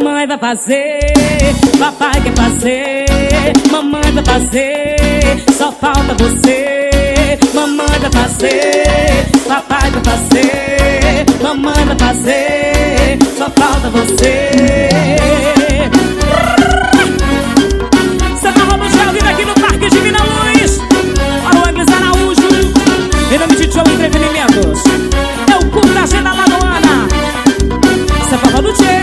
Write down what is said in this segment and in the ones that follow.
Mamãe vai fazer, papai quer fazer. Mamãe vai fazer, só falta você. Mamãe vai fazer, papai vai fazer. Mamãe vai fazer, só falta você. Você tá roubando de ao vivo aqui no Parque Divina Luz. Para o Ebles Araújo, em nome de Joe Entretenimentos. É o culto da agenda lagoana. Você tá roubando de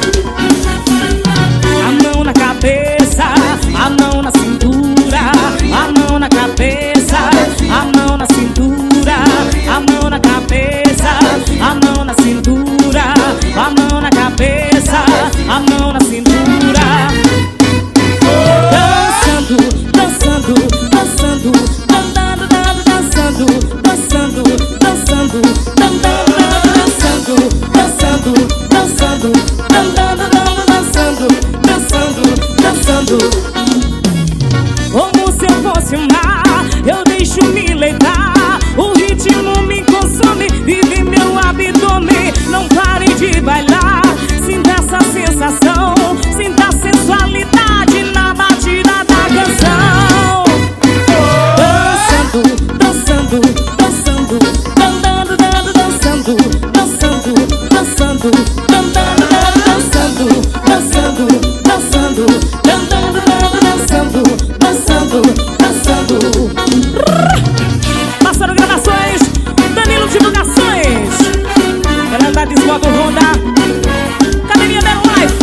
a mão na cabeça, a mão na cintura, a mão na cabeça, a mão na cintura, a mão na cabeça, a mão na cintura, a mão na cabeça, a mão na cintura. Dançando, dançando, dançando, dançando, dançando, dançando, dançando, dançando, dançando, dançando, dançando, dançando. Como se eu fosse um mar, eu deixo me levar. O ritmo me consome, vive meu abdômen. Não pare de bailar, sinta essa sensação, sinta a sensualidade na batida da canção. Dançando, dançando, dançando, dançando, dançando, dançando, dançando, dançando, dançando, dançando, dançando, dançando, dançando. Passando gravações, Danilo Divulgações. Canadá Desmoto Honda, Academia Belo Life.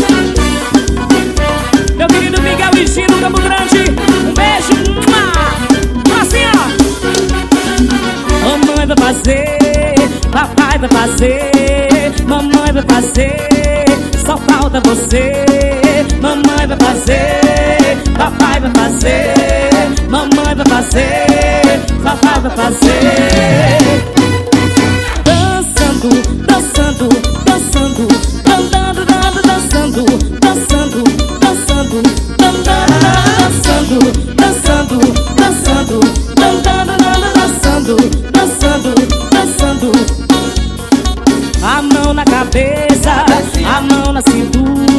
Meu querido Miguel e Gino Campo Grande, um beijo. Assim, ó. Mamãe vai fazer, papai vai fazer. Mamãe vai fazer, só falta você. Mamãe vai fazer, papai vai fazer. Mamãe vai fazer, papai vai fazer. Dançando, dançando, dançando, dançando, dançando, dançando, dançando, dançando, dançando, dançando, dançando, dançando, dançando. A mão na cabeça, a mão na cintura,